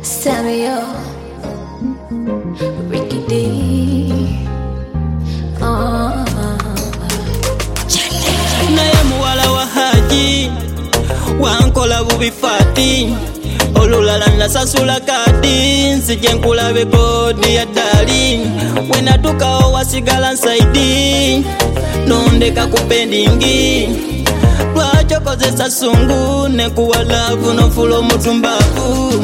Samuel, Ricky D. Naye muwala wa Haji wankola bubifati olulala nasasula kadi nzije nkulabe kodi ya dali wenatukawo wasigala nsaidi nondeka kupendingi lwachokozesa sungu nekuwalavu nofula omutumbavu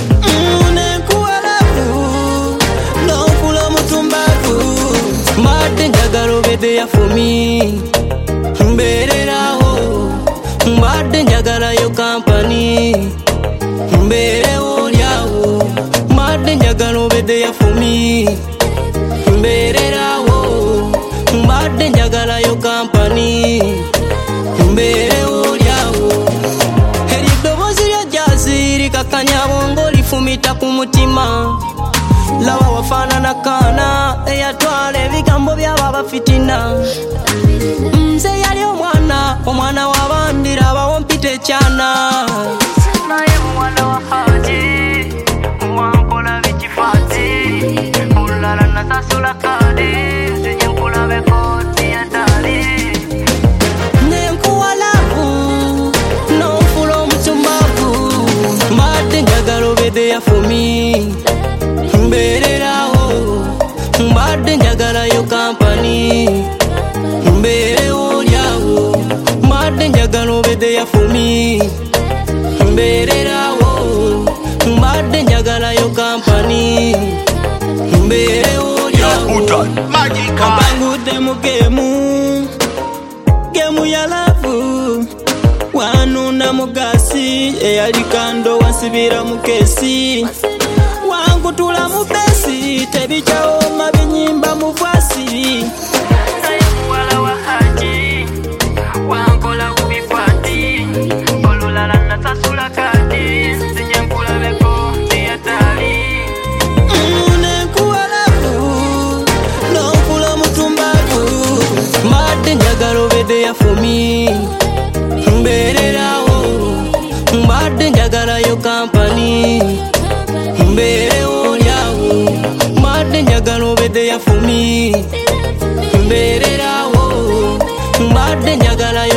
mbadde njagala obedde ya fumi mbererawo mbadde njagalayo kampani mberewo lyawo mbadde njagala obedde ya fumi mbererawo mbadde njagalayo kampani mberewo lyawo eriddobozi lya jazi likakanya bongo lifumita ku mutima lawa wafaanana kaana eyatwala ebigambo by'aba fitina nze yali omwana w'abandi abawo mpita ekyana naye muwala wa Haji wankola bikifaati olulala nasasula kadi nzije nkulabe kodi ya dali nenkuwalavu n'ofula omusumbavu mbadde njagala obedde ya fumi mbererawo mbadde njagalayo kampani mberewo lyawo mbadde njagala obedde ya fumi mbererawo mbadde njagalayo kampani mberewo lyawo kabangudde mu gemu ya lavu wanunda mugasi eyalikando wansibira mu kesi wankutula mu besi tebikyawoma binyimba mu bwasi naye muwala wa Haji wankola bubikwati olulala nasasula kadi nzije nkulabeko teyatali nenkuwalavu n'ofula omutumbavu mbadde njagala obedde ya fumi mbererawo mbadde njagalayo kampani mberewo lyawo mbadde njagala obedde ya fumi mbererawo mbadde njagalayo